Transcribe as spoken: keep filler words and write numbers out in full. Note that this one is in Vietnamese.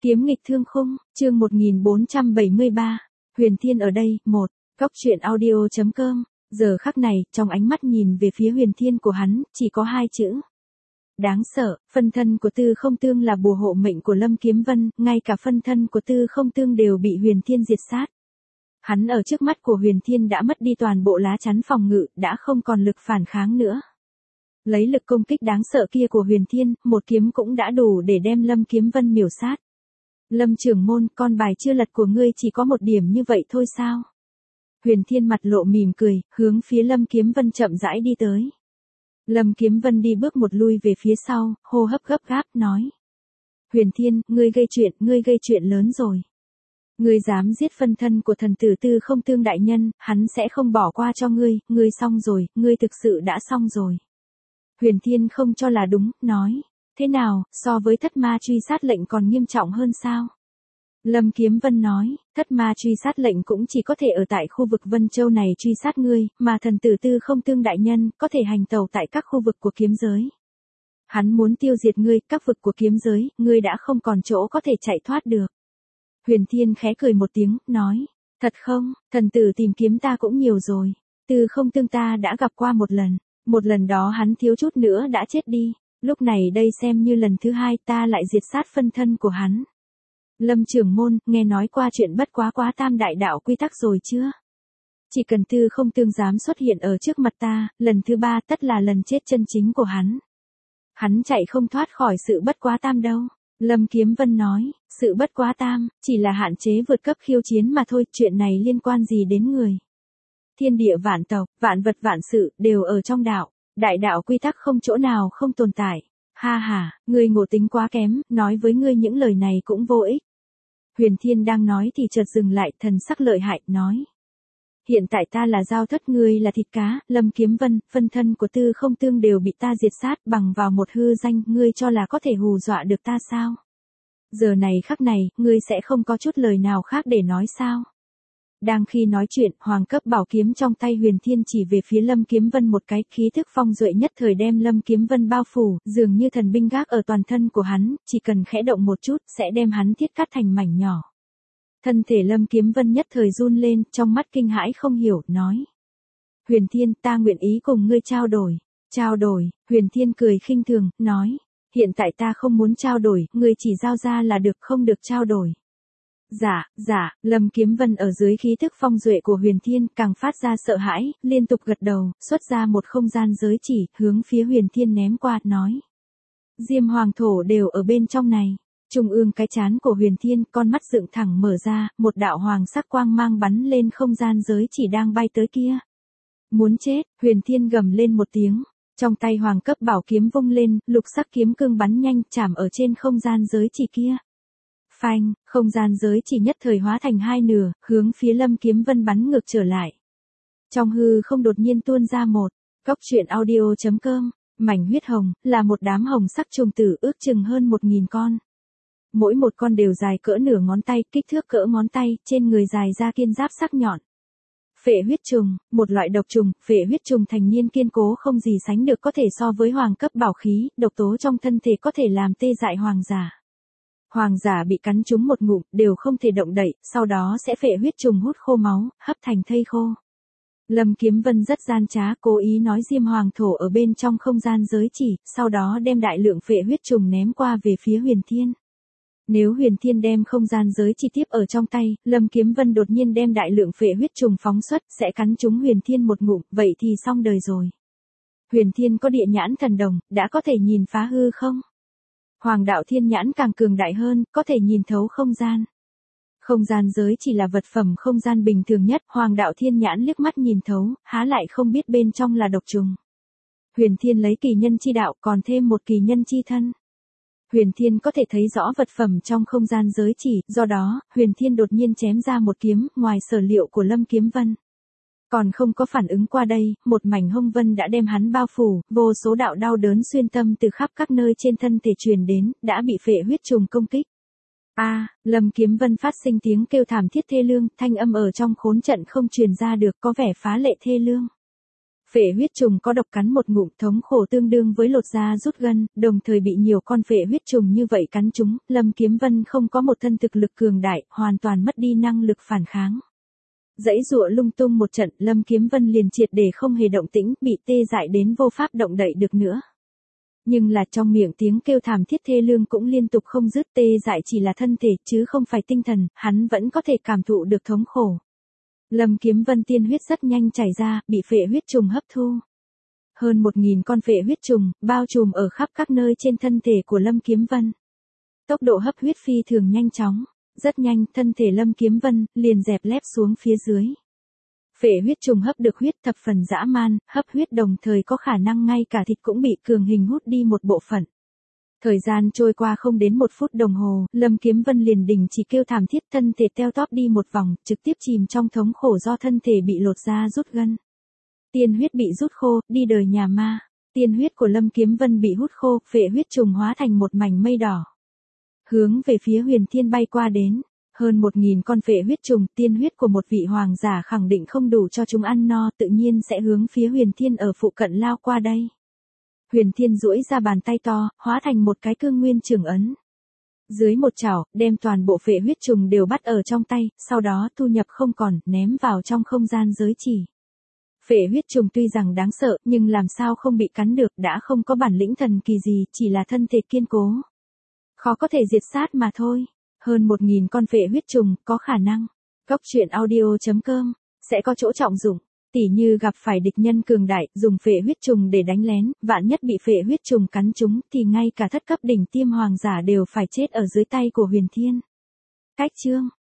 Kiếm nghịch thương khung, chương một nghìn bốn trăm bảy mươi ba. Huyền Thiên ở đây, một. Góc truyện audio.com. Giờ khắc này, trong ánh mắt nhìn về phía Huyền Thiên của hắn, chỉ có hai chữ. Đáng sợ, phân thân của Tư Không Tương là bùa hộ mệnh của Lâm Kiếm Vân, ngay cả phân thân của Tư Không Tương đều bị Huyền Thiên diệt sát. Hắn ở trước mắt của Huyền Thiên đã mất đi toàn bộ lá chắn phòng ngự, đã không còn lực phản kháng nữa. Lấy lực công kích đáng sợ kia của Huyền Thiên, một kiếm cũng đã đủ để đem Lâm Kiếm Vân miểu sát. Lâm trưởng môn, con bài chưa lật của ngươi chỉ có một điểm như vậy thôi sao? Huyền Thiên mặt lộ mỉm cười, hướng phía Lâm Kiếm Vân chậm rãi đi tới. Lâm Kiếm Vân đi bước một lui về phía sau, hô hấp gấp gáp, nói. Huyền Thiên, ngươi gây chuyện, ngươi gây chuyện lớn rồi. Ngươi dám giết phân thân của thần tử Tư Không Tương đại nhân, hắn sẽ không bỏ qua cho ngươi, ngươi xong rồi, ngươi thực sự đã xong rồi. Huyền Thiên không cho là đúng, nói. Thế nào, so với thất ma truy sát lệnh còn nghiêm trọng hơn sao? Lâm Kiếm Vân nói, thất ma truy sát lệnh cũng chỉ có thể ở tại khu vực Vân Châu này truy sát ngươi, mà thần tử Tư Không Tương đại nhân có thể hành tẩu tại các khu vực của kiếm giới. Hắn muốn tiêu diệt ngươi, các vực của kiếm giới, ngươi đã không còn chỗ có thể chạy thoát được. Huyền Thiên khẽ cười một tiếng, nói, thật không, thần tử tìm kiếm ta cũng nhiều rồi. Tư Không Tương ta đã gặp qua một lần, một lần đó hắn thiếu chút nữa đã chết đi. Lúc này đây xem như lần thứ hai ta lại diệt sát phân thân của hắn. Lâm trưởng môn, nghe nói qua chuyện bất quá quá tam đại đạo quy tắc rồi chưa? Chỉ cần Tư Không Tương dám xuất hiện ở trước mặt ta, lần thứ ba tất là lần chết chân chính của hắn. Hắn chạy không thoát khỏi sự bất quá tam đâu. Lâm Kiếm Vân nói, sự bất quá tam, chỉ là hạn chế vượt cấp khiêu chiến mà thôi, chuyện này liên quan gì đến người. Thiên địa vạn tộc, vạn vật vạn sự, đều ở trong đạo. Đại đạo quy tắc không chỗ nào không tồn tại. Ha ha, ngươi ngộ tính quá kém, nói với ngươi những lời này cũng vô ích. Huyền Thiên đang nói thì chợt dừng lại, thần sắc lợi hại, nói. Hiện tại ta là dao thất, ngươi là thịt cá, Lâm Kiếm Vân, phân thân của Tư Không Tương đều bị ta diệt sát bằng vào một hư danh, ngươi cho là có thể hù dọa được ta sao? Giờ này khắc này, ngươi sẽ không có chút lời nào khác để nói sao? Đang khi nói chuyện, hoàng cấp bảo kiếm trong tay Huyền Thiên chỉ về phía Lâm Kiếm Vân một cái, khí thức phong duệ nhất thời đem Lâm Kiếm Vân bao phủ, dường như thần binh gác ở toàn thân của hắn, chỉ cần khẽ động một chút, sẽ đem hắn thiết cắt thành mảnh nhỏ. Thân thể Lâm Kiếm Vân nhất thời run lên, trong mắt kinh hãi không hiểu, nói. Huyền Thiên, ta nguyện ý cùng ngươi trao đổi. Trao đổi, Huyền Thiên cười khinh thường, nói. Hiện tại ta không muốn trao đổi, ngươi chỉ giao ra là được, không được trao đổi. Dạ, dạ, Lâm Kiếm Vân ở dưới khí thức phong duệ của Huyền Thiên càng phát ra sợ hãi, liên tục gật đầu, xuất ra một không gian giới chỉ, hướng phía Huyền Thiên ném qua, nói. Diêm Hoàng Thổ đều ở bên trong này. Trung ương cái chán của Huyền Thiên, con mắt dựng thẳng mở ra, một đạo hoàng sắc quang mang bắn lên không gian giới chỉ đang bay tới kia. Muốn chết, Huyền Thiên gầm lên một tiếng. Trong tay hoàng cấp bảo kiếm vung lên, lục sắc kiếm cương bắn nhanh, chạm ở trên không gian giới chỉ kia. Phanh, không gian giới chỉ nhất thời hóa thành hai nửa, hướng phía Lâm Kiếm Vân bắn ngược trở lại. Trong hư không đột nhiên tuôn ra một, góc truyện audio.com, mảnh huyết hồng, là một đám hồng sắc trùng tử ước chừng hơn một nghìn con. Mỗi một con đều dài cỡ nửa ngón tay, kích thước cỡ ngón tay, trên người dài ra kiên giáp sắc nhọn. Phệ huyết trùng, một loại độc trùng, phệ huyết trùng thành niên kiên cố không gì sánh được, có thể so với hoàng cấp bảo khí, độc tố trong thân thể có thể làm tê dại hoàng giả. Hoàng giả bị cắn trúng một ngụm, đều không thể động đậy, sau đó sẽ phệ huyết trùng hút khô máu, hấp thành thây khô. Lâm Kiếm Vân rất gian trá, cố ý nói Diêm Hoàng Thổ ở bên trong không gian giới chỉ, sau đó đem đại lượng phệ huyết trùng ném qua về phía Huyền Thiên. Nếu Huyền Thiên đem không gian giới chỉ tiếp ở trong tay, Lâm Kiếm Vân đột nhiên đem đại lượng phệ huyết trùng phóng xuất, sẽ cắn trúng Huyền Thiên một ngụm, vậy thì xong đời rồi. Huyền Thiên có địa nhãn thần đồng, đã có thể nhìn phá hư không? Hoàng đạo thiên nhãn càng cường đại hơn, có thể nhìn thấu không gian. Không gian giới chỉ là vật phẩm không gian bình thường nhất, Hoàng đạo thiên nhãn liếc mắt nhìn thấu, há lại không biết bên trong là độc trùng. Huyền Thiên lấy kỳ nhân chi đạo, còn thêm một kỳ nhân chi thân. Huyền Thiên có thể thấy rõ vật phẩm trong không gian giới chỉ, do đó, Huyền Thiên đột nhiên chém ra một kiếm, ngoài sở liệu của Lâm Kiếm Vân. Còn không có phản ứng qua đây, một mảnh hông vân đã đem hắn bao phủ, vô số đạo đau đớn xuyên tâm từ khắp các nơi trên thân thể truyền đến, đã bị phệ huyết trùng công kích. A, à, Lâm Kiếm Vân phát sinh tiếng kêu thảm thiết thê lương, thanh âm ở trong khốn trận không truyền ra được, có vẻ phá lệ thê lương. Phệ huyết trùng có độc cắn một ngụm thống khổ tương đương với lột da rút gân, đồng thời bị nhiều con phệ huyết trùng như vậy cắn trúng, Lâm Kiếm Vân không có một thân thực lực cường đại, hoàn toàn mất đi năng lực phản kháng. Dãy giụa lung tung một trận, Lâm Kiếm Vân liền triệt để không hề động tĩnh, bị tê dại đến vô pháp động đậy được nữa. Nhưng là trong miệng tiếng kêu thảm thiết thê lương cũng liên tục không dứt, tê dại chỉ là thân thể chứ không phải tinh thần, hắn vẫn có thể cảm thụ được thống khổ. Lâm Kiếm Vân tiên huyết rất nhanh chảy ra, bị phệ huyết trùng hấp thu. Hơn một nghìn con phệ huyết trùng, bao trùm ở khắp các nơi trên thân thể của Lâm Kiếm Vân. Tốc độ hấp huyết phi thường nhanh chóng, rất nhanh, thân thể Lâm Kiếm Vân liền dẹp lép xuống phía dưới. Phệ huyết trùng hấp được huyết thập phần dã man, hấp huyết đồng thời có khả năng ngay cả thịt cũng bị cường hình hút đi một bộ phận. Thời gian trôi qua không đến một phút đồng hồ, Lâm Kiếm Vân liền đình chỉ kêu thảm thiết, thân thể teo tóp đi một vòng, trực tiếp chìm trong thống khổ do thân thể bị lột da rút gân. Tiên huyết bị rút khô, đi đời nhà ma. Tiên huyết của Lâm Kiếm Vân bị hút khô, phệ huyết trùng hóa thành một mảnh mây đỏ. Hướng về phía Huyền Thiên bay qua đến. Hơn một nghìn con phệ huyết trùng, tiên huyết của một vị hoàng giả khẳng định không đủ cho chúng ăn no, tự nhiên sẽ hướng phía Huyền Thiên ở phụ cận lao qua đây. Huyền Thiên duỗi ra bàn tay to, hóa thành một cái cương nguyên trường ấn. Dưới một chảo, đem toàn bộ phệ huyết trùng đều bắt ở trong tay, sau đó thu nhập không còn, ném vào trong không gian giới chỉ. Phệ huyết trùng tuy rằng đáng sợ, nhưng làm sao không bị cắn được, đã không có bản lĩnh thần kỳ gì, chỉ là thân thể kiên cố. Khó có thể diệt sát mà thôi. Hơn một nghìn con phệ huyết trùng, có khả năng. Cốc truyện audio chấm com, sẽ có chỗ trọng dụng. Tỉ như gặp phải địch nhân cường đại, dùng phệ huyết trùng để đánh lén, vạn nhất bị phệ huyết trùng cắn trúng thì ngay cả thất cấp đỉnh tiêm hoàng giả đều phải chết ở dưới tay của Huyền Thiên. Cách chương